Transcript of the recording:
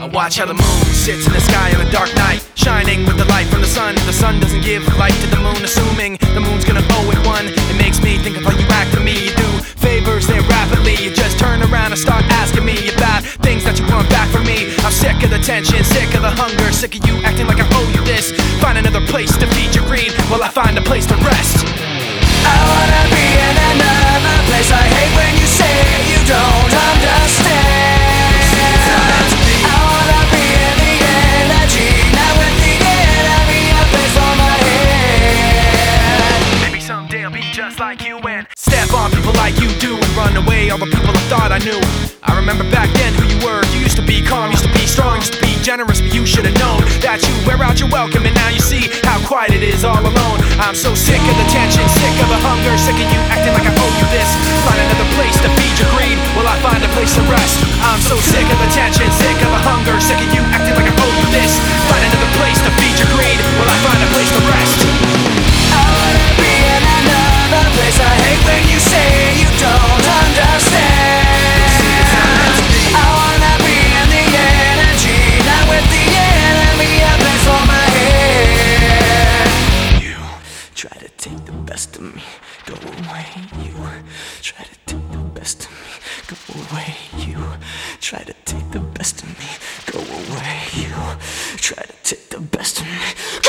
Watch how the moon sits in the sky on a dark night, shining with the light from the sun. The sun doesn't give light to the moon, assuming the moon's gonna owe it one. It makes me think of how you act to me. You do favors there rapidly, you just turn around and start asking me about things that you want back from me. I'm sick of the tension, sick of the hunger, sick of you acting like I owe you this. Find another place to feed your greed while I find a place to rest. I wanna be in another place. I hate when you say you don't understand. I wanna be in the energy, not with the enemy, a place for my head. Maybe someday I'll be just like you and step on people like you do and run away all the people I thought I knew. I remember back then who you were. You used to be calm, used to be strong, used to be generous, but you should've known that you wear out your welcome, and now you see how quiet it is all alone. I'm so sick of the tension, sick of the hunger, sick of you acting like I owe you this. Find another place to feed your greed while I find a place to rest. I'm so sick of the tension, sick of the hunger, sick of you acting like I owe you this. Find another place to feed your greed while I find a place to rest. I wanna be in another place. I hate when you say you don't understand. I wanna be in the energy, not with the enemy, a place for my head. You try to take the best of me, go away. You try to take the best of me, go away. You try to take the best of me, go away. You try to take the best of me, go